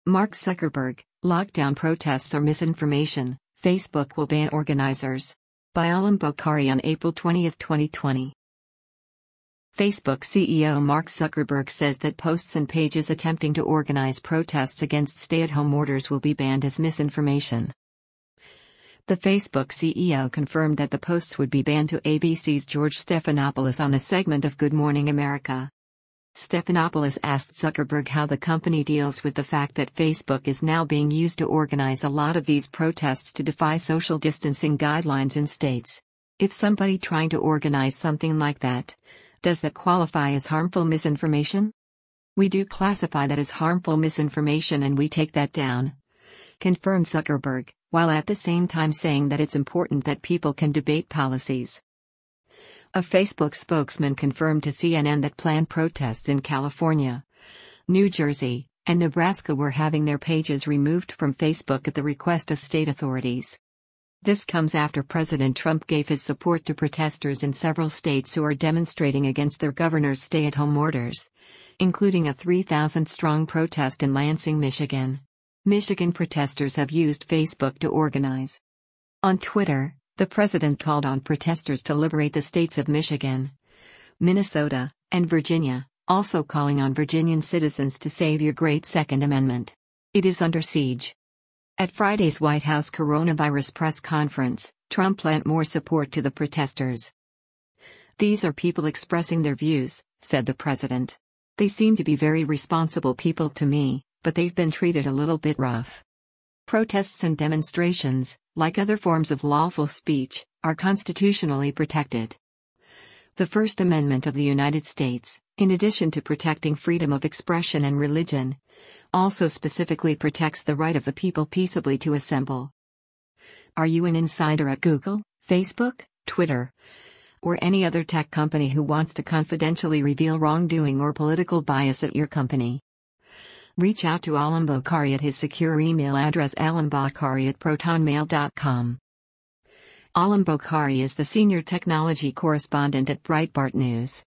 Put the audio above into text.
Mark Zuckerberg, lockdown protests are misinformation, Facebook will ban organizers. By Alam Bokhari on April 20, 2020. Facebook CEO Mark Zuckerberg says that posts and pages attempting to organize protests against stay-at-home orders will be banned as misinformation. The Facebook CEO confirmed that the posts would be banned to ABC's George Stephanopoulos on a segment of Good Morning America. Stephanopoulos asked Zuckerberg how the company deals with the fact that Facebook is now being used to organize a lot of these protests to defy social distancing guidelines in states. If somebody trying to organize something like that, does that qualify as harmful misinformation? We do classify that as harmful misinformation and we take that down, confirmed Zuckerberg, while at the same time saying that it's important that people can debate policies. A Facebook spokesman confirmed to CNN that planned protests in California, New Jersey, and Nebraska were having their pages removed from Facebook at the request of state authorities. This comes after President Trump gave his support to protesters in several states who are demonstrating against their governor's stay-at-home orders, including a 3,000-strong protest in Lansing, Michigan. Michigan protesters have used Facebook to organize. On Twitter, the president called on protesters to liberate the states of Michigan, Minnesota, and Virginia, also calling on Virginian citizens to save your great Second Amendment. It is under siege. At Friday's White House coronavirus press conference, Trump lent more support to the protesters. "These are people expressing their views," said the president. "They seem to be very responsible people to me, but they've been treated a little bit rough." Protests and demonstrations, like other forms of lawful speech, are constitutionally protected. The First Amendment of the United States, in addition to protecting freedom of expression and religion, also specifically protects the right of the people peaceably to assemble. Are you an insider at Google, Facebook, Twitter, or any other tech company who wants to confidentially reveal wrongdoing or political bias at your company? Reach out to Alam Bokhari at his secure email address alambokhari@protonmail.com. Alam Bokhari is the senior technology correspondent at Breitbart News.